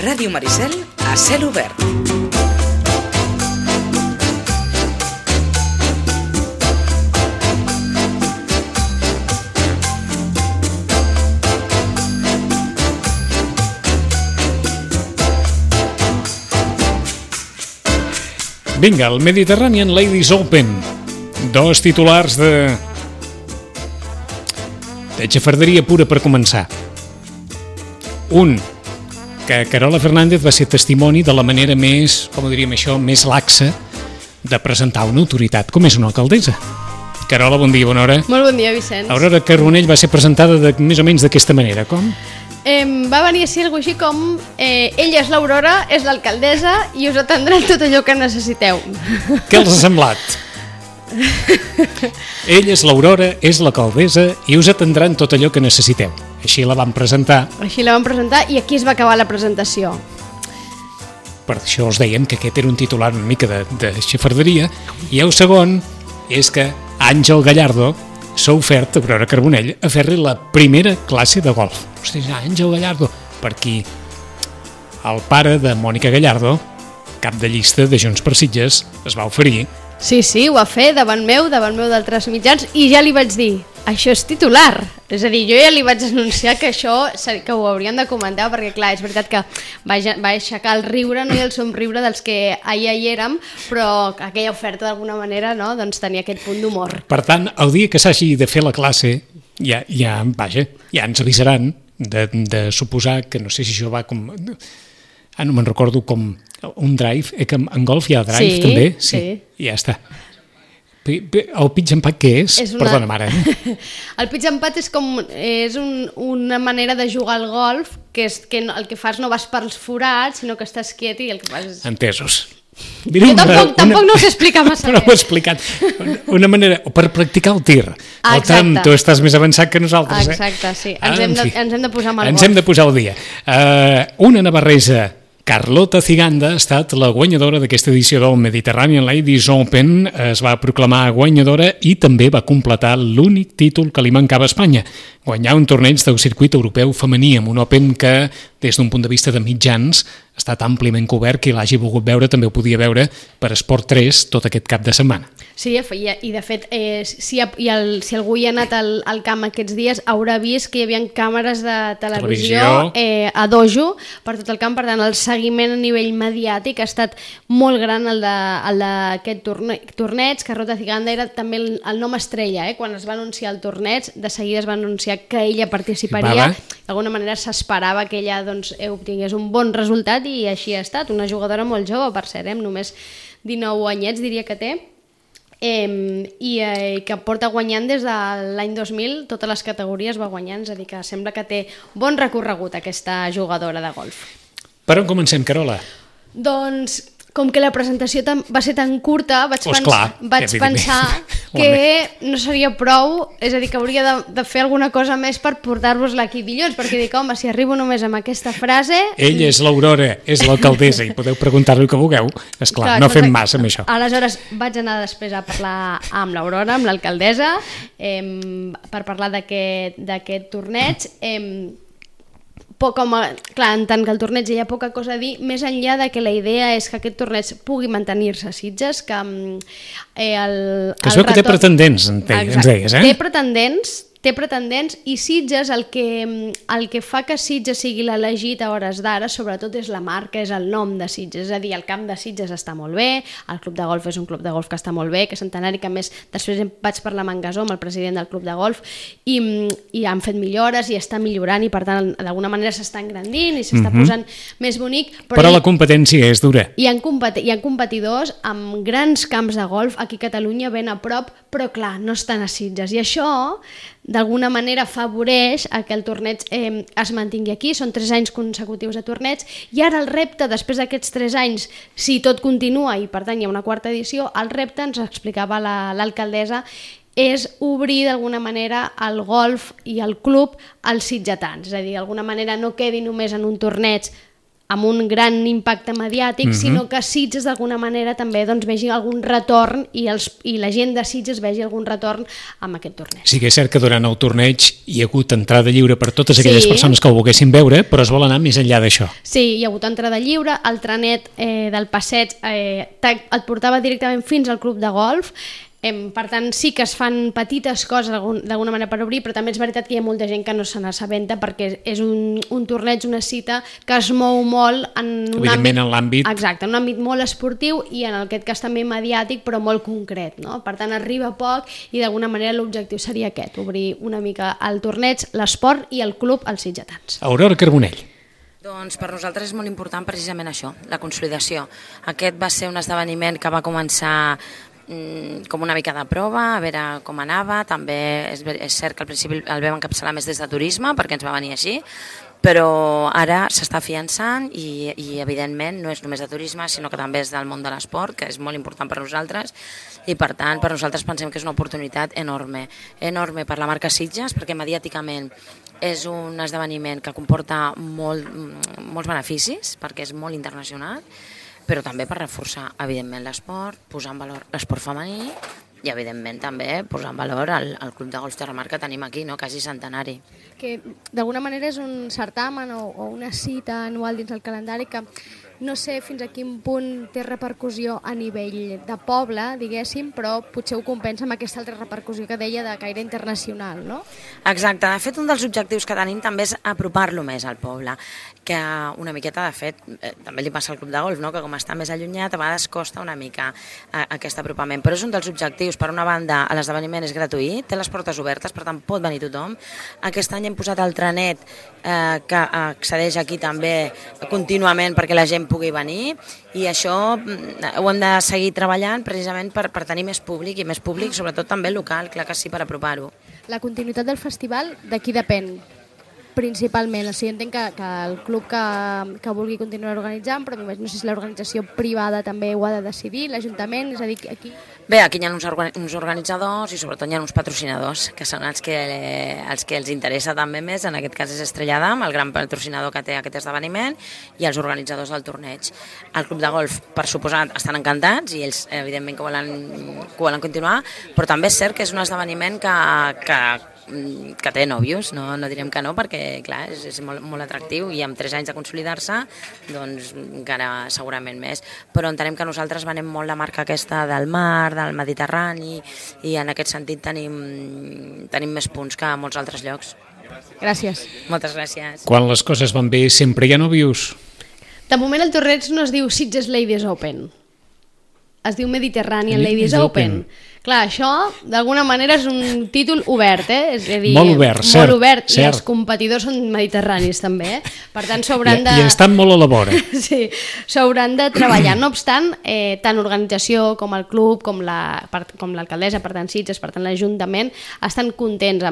Ràdio Maricel a cel obert. Vinga, el Mediterranean Ladies Open. Dos titulars de xafarderia pura per començar. Un, que Carola Fernández va ser testimoni de la manera més, com ho diríem això, més laxa de presentar una autoritat com és una alcaldessa. Carola, bon dia, bona hora. Molt bon dia, Vicenç. Aurora Carbonell va ser presentada més o menys d'aquesta manera, com? Va venir a ser alguna així com ella és l'Aurora, és l'alcaldessa i us atendrà tot allò que necessiteu. Què els ha semblat? Ella és l'Aurora, és l'alcaldessa i us atendran tot allò que necessiteu. Així la van presentar. Així la van presentar i aquí es va acabar la presentació. Per això us dèiem que aquest era un titular una mica de xafarderia. I el segon és que Àngel Gallardo s'ha ofert a Aurora Carbonell a fer-li la primera classe de golf. Ostres, Àngel Gallardo, per qui el pare de Mònica Gallardo, cap de llista de Junts per Sitges, es va oferir. Sí, ho va fer davant meu d'altres mitjans i ja li vaig dir, això és titular. És a dir, jo ja li vaig anunciar que això que ho haurien de comentar perquè clar, és veritat que va aixecar el riure, no, i el somriure dels que ahir hi érem, però aquella oferta d'alguna manera, no, doncs tenia aquest punt d'humor. Per tant, el dia que s'hagi de fer la classe ja ens avisaran de suposar que no sé si això va com... no me'n recordo com un drive, que en golf hi ha drive també? Sí. Ja està. El pitch and putt què és? Perdona, mare. El pitch and putt és una manera de jugar al golf que el que fas no vas pels forats, sinó que estàs quiet i el que fas és... Entesos. Jo tampoc no ho sé explicar massa bé. Però ho he explicat. Una manera, per practicar el tir. Exacte. Tu estàs més avançat que nosaltres. Exacte, sí. Ens hem de posar amb el golf. Ens hem de posar al dia. Una navarresa, Carlota Ciganda, ha estat la guanyadora d'aquesta edició del Mediterranean Ladies Open. Es va proclamar guanyadora i també va completar l'únic títol que li mancava a Espanya, guanyar un torneig del circuit europeu femení amb un Open que, des d'un punt de vista de mitjans, ha estat àmpliament cobert. Qui l'hagi volgut veure també ho podia veure per Esport 3 tot aquest cap de setmana. Sí, i de fet, si algú hi ha anat al camp aquests dies haurà vist que hi havia càmeres de televisió a dojo per tot el camp, per tant el seguiment a nivell mediàtic ha estat molt gran el d'aquest torneig. Carlota Ciganda era també el nom estrella, quan es va anunciar el torneig, de seguida es va anunciar que ella participaria, d'alguna manera s'esperava que ella obtingués un bon resultat i així ha estat, una jugadora molt jove, per cert, només 19 anyets diria que té, i que porta guanyant des de l'any 2000, totes les categories va guanyant, és a dir que sembla que té bon recorregut aquesta jugadora de golf. Per on comencem, Carola? Doncs, com que la presentació va ser tan curta, vaig pensar que no seria prou, és a dir, que hauria de fer alguna cosa més per portar-vos-la aquí dilluns, perquè dic, home, si arribo només amb aquesta frase... Ella és l'Aurora, és l'alcaldessa, i podeu preguntar-li el que vulgueu. Esclar, no fem massa amb això. Aleshores vaig anar després a parlar amb l'Aurora, amb l'alcaldessa, per parlar d'aquest torneig. Clar, en tant que el torneig hi ha poca cosa a dir, més enllà de que la idea és que aquest torneig pugui mantenir-se a Sitges, que es veu que té pretendents, ens deies, Té pretendents i Sitges, el que fa que Sitges sigui l'elegit a hores d'ara, sobretot és la marca, és el nom de Sitges, és a dir, el camp de Sitges està molt bé, el club de golf és un club de golf que està molt bé, que és centenari, que a més després vaig parlar amb en Gasó, amb el president del club de golf, i han fet millores i està millorant i per tant d'alguna manera s'està engrandint i s'està posant més bonic. Però la competència és dura. Hi ha competidors amb grans camps de golf aquí a Catalunya ben a prop, però clar, no estan a Sitges i això d'alguna manera afavoreix que el torneig es mantingui aquí. Són 3 anys consecutius de torneig i ara el repte, després d'aquests 3 anys, si tot continua i per tant hi ha una 4ª edició, el repte, ens explicava l'alcaldessa, és obrir d'alguna manera el golf i el club als sitgetans, és a dir, d'alguna manera no quedi només en un torneig amb un gran impacte mediàtic, sinó que Sitges d'alguna manera també doncs, vegi algun retorn i la gent de Sitges vegi algun retorn amb aquest torneig. Sí que és cert que durant el torneig hi ha hagut entrada lliure per totes aquelles persones que ho volguessin veure, però es vol anar més enllà d'això. Sí, hi ha hagut entrada lliure, el trenet del passeig et portava directament fins al club de golf. Per tant, sí que es fan petites coses d'alguna manera per obrir, però també és veritat que hi ha molta gent que no se n'assabenta perquè és un torneig, una cita que es mou molt en un àmbit... Exacte, en un àmbit molt esportiu i en aquest cas també mediàtic, però molt concret, no? Per tant, arriba poc i d'alguna manera l'objectiu seria aquest, obrir una mica el torneig, l'esport i el club als sitgetans. Aurora Carbonell. Doncs per nosaltres és molt important precisament això, la consolidació. Aquest va ser un esdeveniment que va començar com una mica de prova, a veure com anava. També és cert que al principi el vam encapçalar més des de turisme perquè ens va venir així, però ara s'està afiançant i evidentment no és només de turisme sinó que també és del món de l'esport, que és molt important per nosaltres i per tant per nosaltres pensem que és una oportunitat enorme per la marca Sitges perquè mediàticament és un esdeveniment que comporta molts beneficis perquè és molt internacional, però també per reforçar, evidentment, l'esport, posar en valor l'esport femení i, evidentment, també posar en valor el Club de Golf Terramar que tenim aquí, no? Quasi centenari. Que, d'alguna manera, és un certamen o una cita anual dins el calendari que no sé fins a quin punt té repercussió a nivell de poble, diguéssim, però potser ho compensa amb aquesta altra repercussió que deia de caire internacional, no? Exacte. De fet, un dels objectius que tenim també és apropar-lo més al poble, que una miqueta, de fet, també li passa al Club de Golf, no? Que com està més allunyat, a vegades costa una mica aquest apropament, però és un dels objectius. Per una banda, l'esdeveniment és gratuït, té les portes obertes, per tant pot venir tothom. Aquest any hem posat el trenet que accedeix aquí també contínuament perquè la gent pugui venir i això ho hem de seguir treballant precisament per tenir més públic i més públic, sobretot també local, clar que sí, per apropar-ho. La continuïtat del festival de qui depèn? Principalment, o sigui, entenc que el club que vulgui continuar organitzant, però no sé si l'organització privada també ho ha de decidir, l'Ajuntament, és a dir, aquí... Bé, aquí hi ha uns organitzadors i sobretot hi ha uns patrocinadors, que són els que els interessa també més, en aquest cas és Estrella d'Am, el gran patrocinador que té aquest esdeveniment, i els organitzadors del torneig. El Club de Golf, per suposat, estan encantats i ells, evidentment, que volen continuar, però també és cert que és un esdeveniment que té nòvios, no direm que no, perquè clar, és molt atractiu i amb 3 anys de consolidar-se doncs encara segurament més, però entenem que nosaltres venem molt la marca aquesta del mar, del Mediterrani i en aquest sentit tenim més punts que a molts altres llocs. Gràcies. Moltes gràcies. Quan les coses van bé sempre hi ha nòvios? De moment el torneig no es diu Sitges Ladies Open, es diu Mediterranean Ladies Open. Clar, això d'alguna manera és un títol obert, és a dir, molt obert, molt obert, i els competidors són mediterranis també, per tant s'hauran de... I estan molt a la vora. Sí, s'hauran de treballar. No obstant, tant l'organització com el club, com l'alcaldessa, per tant Sitges, per tant l'Ajuntament, estan contents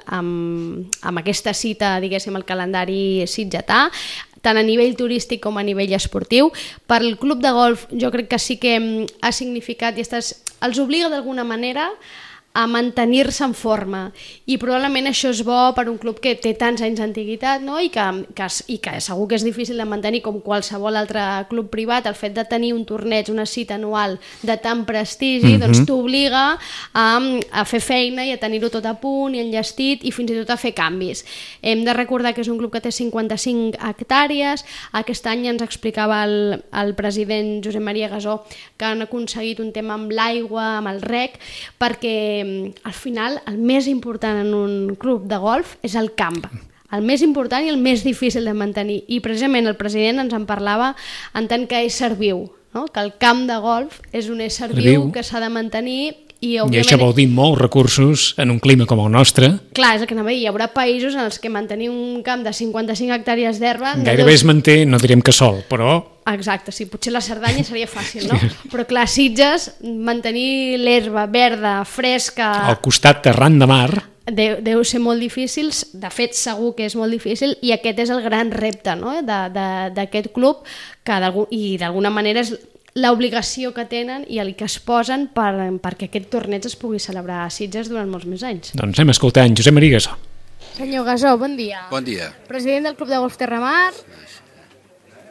amb aquesta cita, diguéssim, al calendari sitgetà, tant a nivell turístic com a nivell esportiu. Per al club de golf jo crec que sí que ha significat i els obliga d'alguna manera a mantenir-se en forma i probablement això és bo per un club que té tants anys d'antiguitat, no? I que segur que és difícil de mantenir com qualsevol altre club privat. El fet de tenir un torneig, una cita anual de tant prestigi, doncs t'obliga a fer feina i a tenir-ho tot a punt i enllestit i fins i tot a fer canvis. Hem de recordar que és un club que té 55 hectàrees. Aquest any ens explicava el president Josep Maria Gasó que han aconseguit un tema amb l'aigua, amb el rec, perquè al final el més important en un club de golf és el camp, el més important i el més difícil de mantenir, i precisament el president ens en parlava en tant que ésser viu, no? Que el camp de golf és un ésser viu que s'ha de mantenir i això vol dir molts recursos en un clima com el nostre. Clar, és el que anava a dir, hi haurà països en els que mantenir un camp de 55 hectàrees d'herba... Gairebé es manté, no direm que sol, però... Exacte, sí, potser la Cerdanya seria fàcil, no? Però clar, Sitges, mantenir l'herba verda, fresca... Al costat arran de mar... Deu ser molt difícil, de fet segur que és molt difícil, i aquest és el gran repte, no? d'aquest club, i d'alguna manera és l'obligació que tenen i el que es posen perquè aquest torneig es pugui celebrar a Sitges durant molts més anys. Doncs anem escoltant Josep Maria Gasó. Senyor Gasó, bon dia. Bon dia. President del Club de Golf Terramar.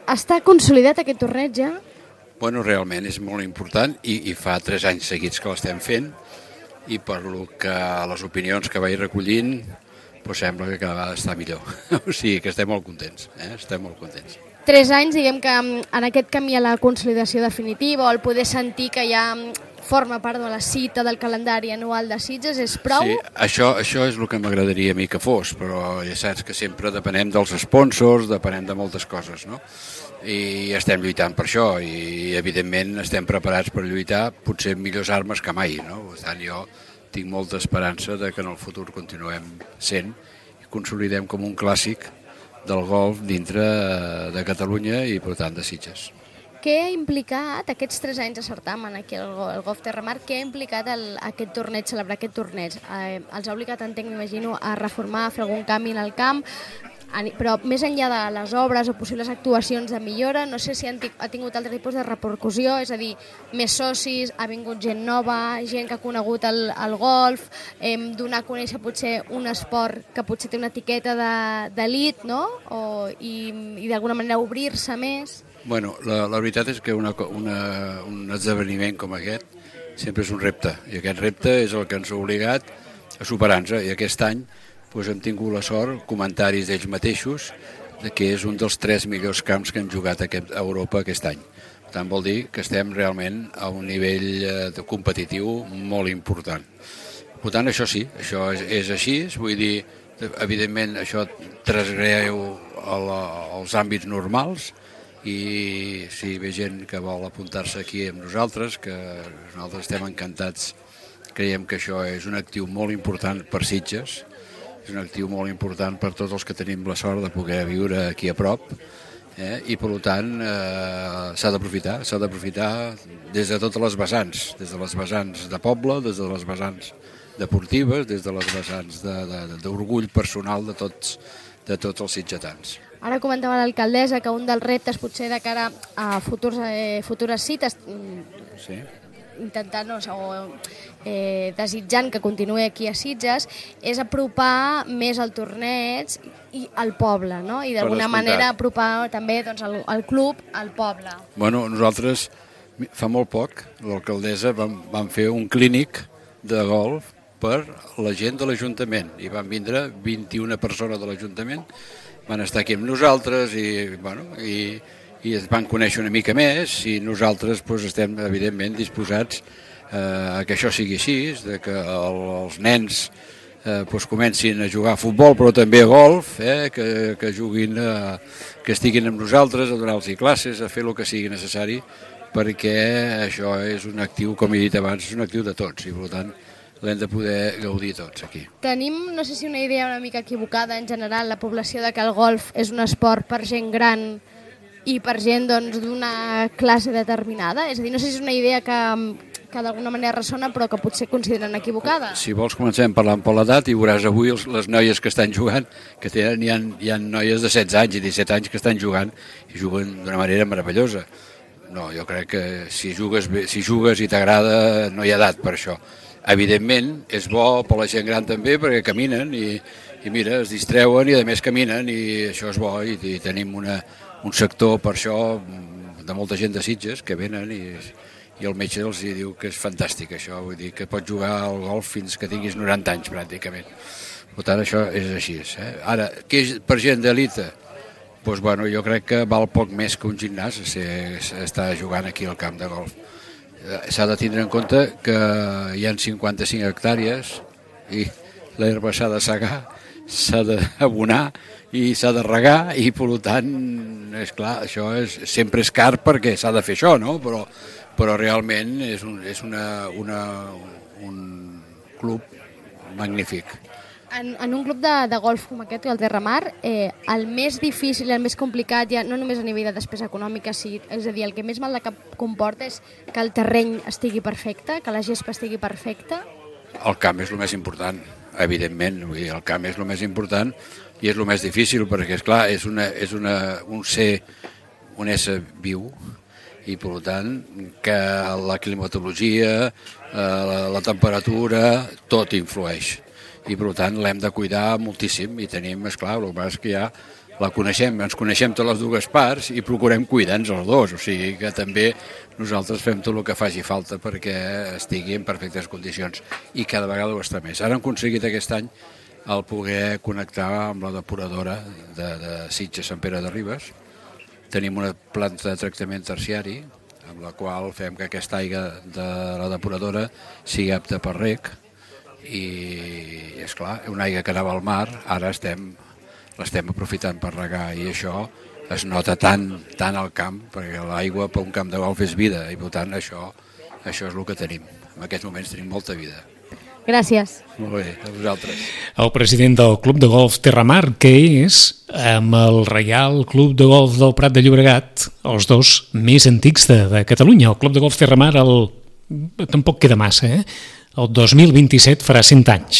Està consolidat aquest torneig ja? Bueno, realment és molt important i fa 3 anys seguits que l'estem fent i per lo que les opinions que vaig recollint pues sembla que cada vegada està millor. O sigui que estem molt contents, estem molt contents. 3 anys, diguem que en aquest camí a la consolidació definitiva o el poder sentir que ja forma part de la cita del calendari anual de Sitges és prou? Sí, això és el que m'agradaria a mi que fos, però ja saps que sempre depenem dels sponsors, depenem de moltes coses, no? I estem lluitant per això i evidentment estem preparats per lluitar potser amb millors armes que mai, no? Per tant, jo tinc molta esperança de que en el futur continuem sent i consolidem com un clàssic del golf dintre de Catalunya i per tant de Sitges. Què ha implicat aquests 3 anys de certamen aquí al Golf Terramar? Què ha implicat aquest torneig, celebrar aquest torneig? Els ha obligat, entenc, m'imagino, a reformar, a fer algun canvi en el camp, però més enllà de les obres o possibles actuacions de millora, no sé si ha tingut altre tipus de repercussió, és a dir, més socis, ha vingut gent nova, gent que ha conegut el golf, donar a conèixer potser un esport que potser té una etiqueta d'elit, no? I d'alguna manera obrir-se més. Bueno, la veritat és que un esdeveniment com aquest sempre és un repte, i aquest repte és el que ens ha obligat a superar-nos, i aquest any hem tingut la sort, comentaris d'ells mateixos, que és un dels 3 millors camps que han jugat a Europa aquest any. Per tant, vol dir que estem realment a un nivell competitiu molt important. Per tant, això sí, això és així, vull dir, evidentment això trasgreu als àmbits normals, i si ve gent que vol apuntar-se aquí amb nosaltres, que nosaltres estem encantats, creiem que això és un actiu molt important per Sitges, és un actiu molt important per tots els que tenim la sort de poder viure aquí a prop, i per tant s'ha d'aprofitar des de totes les vessants, des de les vessants de poble, des de les vessants deportives, des de les vessants d'orgull personal de tots els sitgetans. Ara comentava l'alcaldessa que un dels reptes potser de cara a futures cites, sí, intentant desitjant que continuï aquí a Sitges, és apropar més el torneig i al poble, no? I d'alguna manera apropar també el club al poble. Bueno, nosaltres fa molt poc, l'alcaldessa vam fer un clínic de golf per la gent de l'Ajuntament i van vindre 21 persones de l'Ajuntament, van estar aquí amb nosaltres i es van conèixer una mica més i nosaltres estem evidentment disposats a que això sigui així, que els nens comencin a jugar a futbol però també a golf, que juguin, que estiguin amb nosaltres a donar-los classes, a fer el que sigui necessari, perquè això és un actiu, com he dit abans, és un actiu de tots i per tant l'hem de poder gaudir tots aquí. Tenim, no sé si una idea una mica equivocada en general, la població de que el golf és un esport per gent gran i per gent d'una classe determinada? És a dir, no sé si és una idea que d'alguna manera ressona però que potser consideren equivocada. Si vols comencem parlant per l'edat i veuràs avui les noies que estan jugant, que hi ha noies de 16 anys i 17 anys que estan jugant i juguen d'una manera meravellosa. No, jo crec que si jugues i t'agrada no hi ha edat per això. Evidentment és bo per la gent gran també perquè caminen i mira, es distreuen i a més caminen i això és bo i tenim un sector per això de molta gent de Sitges que venen i el metge els diu que és fantàstic això, vull dir que pots jugar al golf fins que tinguis 90 anys pràcticament. Per tant, això és així. Ara, què és per gent d'elita? Doncs bueno, jo crec que val poc més que un gimnàs estar jugant aquí al camp de golf. S'ha de tindre en compte que hi ha 55 hectàrees i l'herba s'ha de segar, s'ha d'abonar i s'ha de regar i per tant, és clar, això sempre és car perquè s'ha de fer això, no? Però realment és un club magnífic. En un club de golf com aquest, el Terramar, el més difícil, el més complicat, ja no només a nivell de despesa econòmica, és a dir, el que més mal de cap comporta és que el terreny estigui perfecte, que la gespa estigui perfecta? El camp és el més important, evidentment. El camp és el més important i és el més difícil perquè, esclar, és un ésser viu i, per tant, que la climatologia, la temperatura, tot influeix. I per tant l'hem de cuidar moltíssim i tenim, esclar, el que és que hi ha la coneixem, ens coneixem totes les dues parts i procurem cuidar-nos els dos, o sigui que també nosaltres fem tot el que faci falta perquè estigui en perfectes condicions i cada vegada ho està més. Ara hem aconseguit aquest any el poder connectar amb la depuradora de Sitges Sant Pere de Ribes. Tenim una planta de tractament terciari amb la qual fem que aquesta aigua de la depuradora sigui apta per reg i, esclar, una aigua que anava al mar, ara l'estem aprofitant per regar i això es nota tant al camp, perquè l'aigua per un camp de golf és vida i per tant això és el que tenim. En aquests moments tenim molta vida. Gràcies. Molt bé, a vosaltres. El president del Club de Golf Terramar, que és, amb el Reial Club de Golf del Prat de Llobregat, els dos més antics de Catalunya. El Club de Golf Terramar tampoc queda massa, El 2027 farà 100 anys.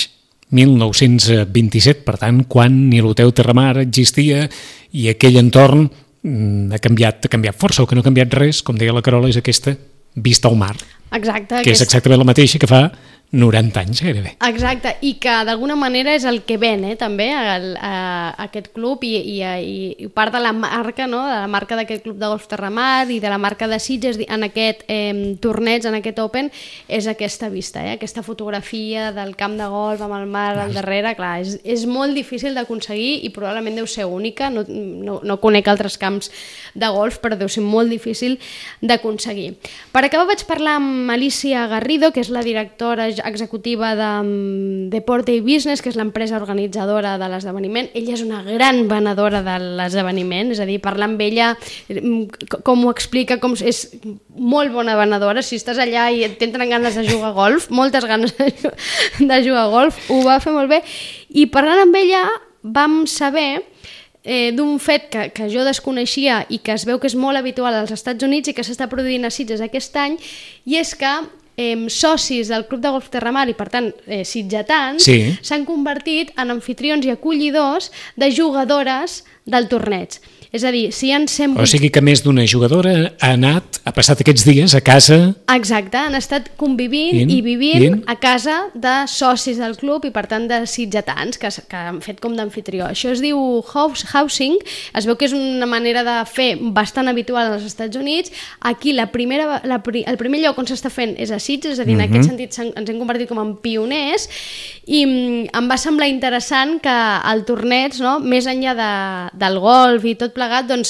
1927, per tant, quan ni l'Hotel Terramar existia i aquell entorn ha canviat força, o que no ha canviat res, com deia la Carola, és aquesta vista al mar. Exacte. Que és exactament la mateixa que fa 90 anys gairebé. Exacte, i que d'alguna manera és el que ven també aquest club i part de la marca, no? De la marca d'aquest club de golf Terramar i de la marca de Sitges en aquest torneig, en aquest Open, és aquesta vista, aquesta fotografia del camp de golf amb el mar al darrere. Clar, és molt difícil d'aconseguir i probablement deu ser única, no conec altres camps de golf, però deu ser molt difícil d'aconseguir. Per acabar vaig parlar amb Alicia Garrido, que és la directora executiva de Deporte i Business, que és l'empresa organitzadora de l'esdeveniment. Ella és una gran venedora de l'esdeveniment, és a dir, parlar amb ella, com ho explica, és molt bona venedora. Si estàs allà i t'entren ganes de jugar a golf, moltes ganes de jugar a golf, ho va fer molt bé. I parlant amb ella vam saber d'un fet que jo desconeixia i que es veu que és molt habitual als Estats Units i que s'està produint a Sitges aquest any, i és que socis del Club de Golf Terramar i per tant sitgetans s'han convertit en anfitrions i acollidors de jugadores del torneig. És a dir, si hi ha 108... O sigui que més d'una jugadora ha passat aquests dies a casa... Exacte, han estat convivint i vivint a casa de socis del club i per tant de sitgetans que han fet com d'anfitrió. Això es diu housing, es veu que és una manera de fer bastant habitual als Estats Units. Aquí el primer lloc on s'està fent és a Sitges, és a dir, en aquest sentit ens hem convertit com en pioners, i em va semblar interessant que el torneig, no, més enllà del golf i tot plegat, doncs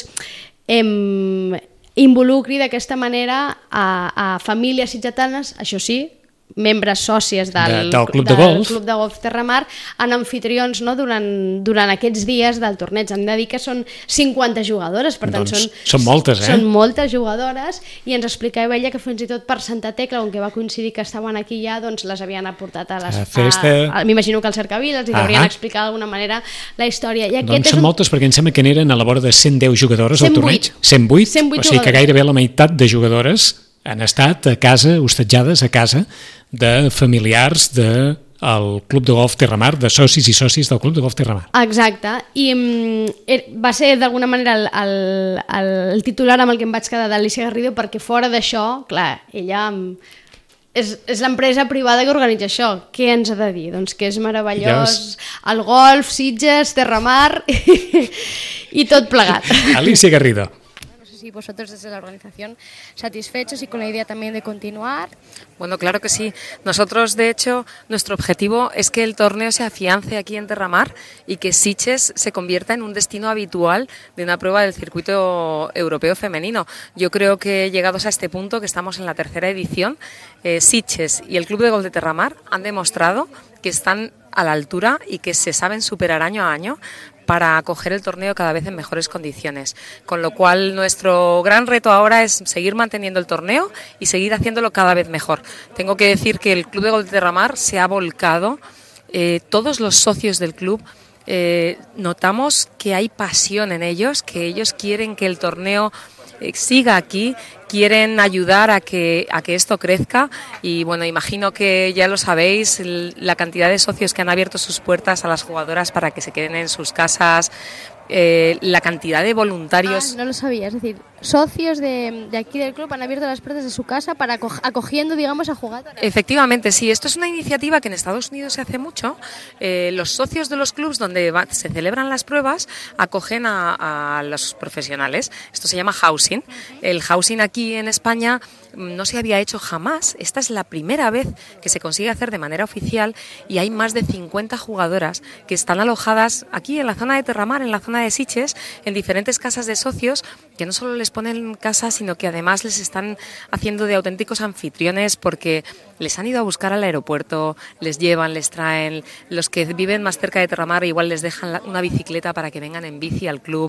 involucri d'aquesta manera a famílies sitgetanes, això sí, membres sòcies del Club de Golf Terramar, en anfitrions, no, durant aquests dies del torneig. Hem de dir que són 50 jugadores, per tant són moltes, són moltes jugadores, i ens explicava ella que fins i tot per Santa Tecla, on que va coincidir que estaven aquí ja, doncs les havien aportat a les festes. M'imagino que al Cercavila els haurien explicat d'alguna manera la història. Doncs són moltes, perquè em sembla que n'eren a la vora de 110 jugadores al torneig. 108, o sigui que gairebé la meitat de jugadores han estat a casa, hostatjades a casa de familiars del Club de Golf Terramar, de socis i socis del Club de Golf Terramar. Exacte, i va ser d'alguna manera el titular amb el que em vaig quedar d'Alicia Garrido, perquè fora d'això, clar, ella és l'empresa privada que organitza això. Què ens ha de dir? Doncs que és meravellós el golf, Sitges, Terramar i tot plegat. Alicia Garrido. Y vosotros desde la organización satisfechos y con la idea también de continuar. Bueno, claro que sí. Nosotros, de hecho, nuestro objetivo es que el torneo se afiance aquí en Terramar y que Sitges se convierta en un destino habitual de una prueba del circuito europeo femenino. Yo creo que llegados a este punto, que estamos en la tercera edición, Sitges y el Club de Golf de Terramar han demostrado que están a la altura y que se saben superar año a año para acoger el torneo cada vez en mejores condiciones. Con lo cual, nuestro gran reto ahora es seguir manteniendo el torneo y seguir haciéndolo cada vez mejor. Tengo que decir que el Club de Golf de Terramar se ha volcado, todos los socios del club, notamos que hay pasión en ellos, que ellos quieren que el torneo siga aquí, quieren ayudar a que esto crezca y bueno, imagino que ya lo sabéis, la cantidad de socios que han abierto sus puertas a las jugadoras para que se queden en sus casas, la cantidad de voluntarios. No lo sabía, es decir, socios de aquí del club han abierto las puertas de su casa para acogiendo, digamos, a jugadoras. Efectivamente, sí, esto es una iniciativa que en Estados Unidos se hace mucho. Los socios de los clubs donde se celebran las pruebas acogen a los profesionales. Esto se llama housing. El housing aquí en España no se había hecho jamás. Esta es la primera vez que se consigue hacer de manera oficial y hay más de 50 jugadoras que están alojadas aquí en la zona de Terramar, en la zona de Sitges, en diferentes casas de socios que no solo les ponen casa, sino que además les están haciendo de auténticos anfitriones porque les han ido a buscar al aeropuerto, les llevan, les traen. Los que viven más cerca de Terramar igual les dejan una bicicleta para que vengan en bici al club.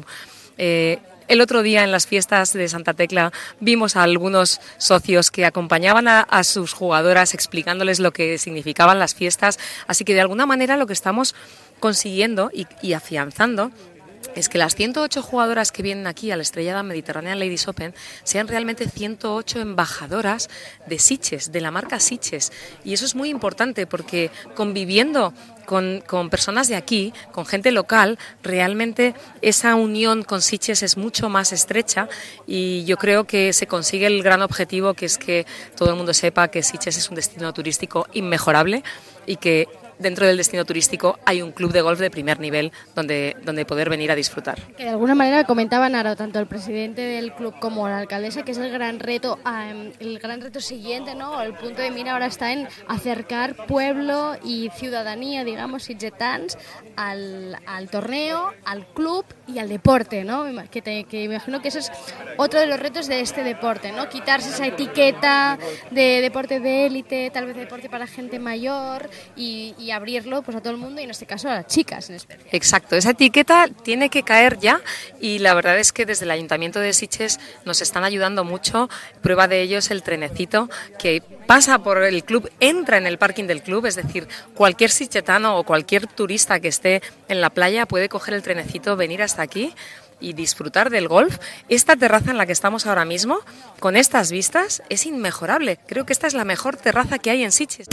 El otro día en las fiestas de Santa Tecla vimos a algunos socios que acompañaban a sus jugadoras explicándoles lo que significaban las fiestas, así que de alguna manera lo que estamos consiguiendo y afianzando es que las 108 jugadoras que vienen aquí a la Estrellada Mediterranean Ladies Open sean realmente 108 embajadoras de Sitges, de la marca Sitges. Y eso es muy importante porque conviviendo con personas de aquí, con gente local, realmente esa unión con Sitges es mucho más estrecha y yo creo que se consigue el gran objetivo, que es que todo el mundo sepa que Sitges es un destino turístico inmejorable y que dentro del destino turístico hay un club de golf de primer nivel donde poder venir a disfrutar. Que de alguna manera comentaban ahora tanto el presidente del club como la alcaldesa que es el gran reto siguiente, ¿no? El punto de mira ahora está en acercar pueblo y ciudadanía, digamos, sitgetans al torneo, al club y al deporte, ¿no? Que imagino que eso es otro de los retos de este deporte, ¿no? Quitarse esa etiqueta de deporte de élite, tal vez deporte para gente mayor y abrirlo pues a todo el mundo y en este caso a las chicas en especial. Exacto, esa etiqueta tiene que caer ya y la verdad es que desde el Ayuntamiento de Sitges nos están ayudando mucho. Prueba de ello es el trenecito que pasa por el club, entra en el parking del club, es decir, cualquier sitgetano o cualquier turista que esté en la playa puede coger el trenecito, venir hasta aquí y disfrutar del golf. Esta terraza en la que estamos ahora mismo, con estas vistas, es inmejorable. Creo que esta es la mejor terraza que hay en Sitges.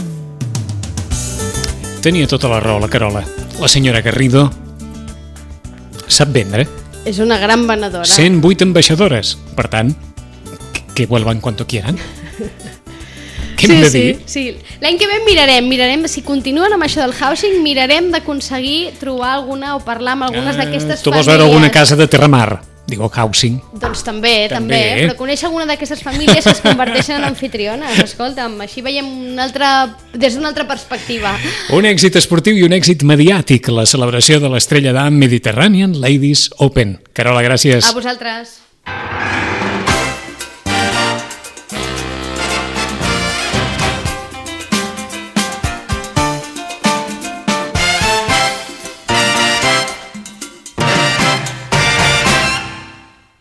Tenia tota la raó la Carola. La senyora Garrido sap vendre. És una gran venedora. 108 ambaixadores. Per tant, que vuelvan cuanto quieran. Què hem de dir? Sí. L'any que ve mirarem si continuen amb això del housing, mirarem d'aconseguir trobar alguna o parlar amb algunes d'aquestes famílies. Tu vols veure alguna casa de Terramar? Digo housing. Doncs també, però conèixer alguna d'aquestes famílies que es converteixen en anfitriones. Escolta'm, així veiem des d'una altra perspectiva. Un èxit esportiu i un èxit mediàtic, la celebració de l'Estrella d'Am Mediterranean Ladies Open. Carola, gràcies. A vosaltres.